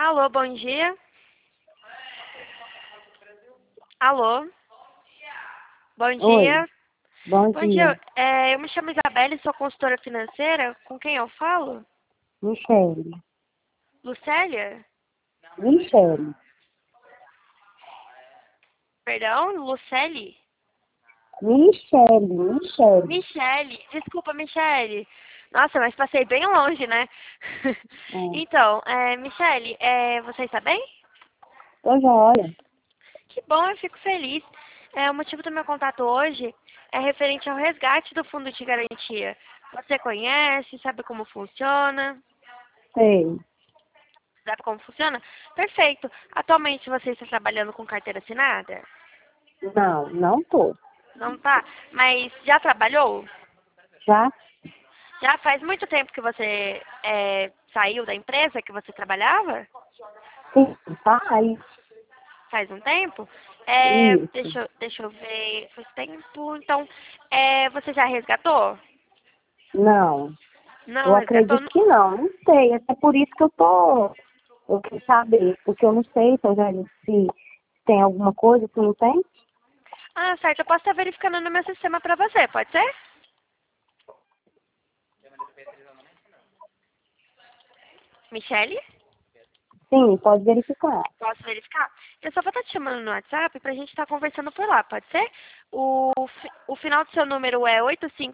Alô, bom dia. Alô, bom Oi, dia. bom Bom dia, dia. eu me chamo Isabelle, sou consultora financeira. Com quem eu falo? Michele. Lucélia? Michele. Perdão, Lucélie? Michele. Michele, desculpa, Michele. Nossa, mas passei bem longe, né? É, Então, Michele, você está bem? tô joia. Que bom, eu fico feliz. O motivo do meu contato hoje é referente ao resgate do fundo de garantia. Você conhece, sabe como funciona? Sei. Sabe como funciona? Perfeito. Atualmente você está trabalhando com carteira assinada? Não, não tô. Não tá? Mas já trabalhou? Já Já faz muito tempo que você saiu da empresa que você trabalhava? sim, faz. Faz um tempo? Isso. Deixa eu ver. Faz tempo. Então, você já resgatou? Não, Não eu resgatou? acredito que não. Não sei. É por isso que eu tô. Eu quero saber, porque eu não sei se tem alguma coisa, se não tem. Ah, certo. Eu posso estar verificando no meu sistema para você, pode ser? Michele? Sim, pode verificar. Posso verificar? Eu só vou estar te chamando no WhatsApp pra gente estar conversando por lá, pode ser? O final do seu número é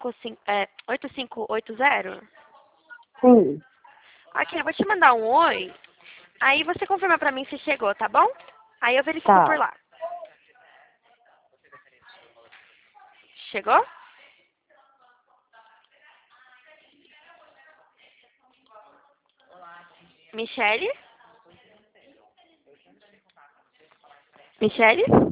8580? Sim, Ok, eu vou te mandar um oi. Aí você confirma pra mim se chegou, tá bom? Aí eu verifico por tá. lá. Chegou? Michele? Michele?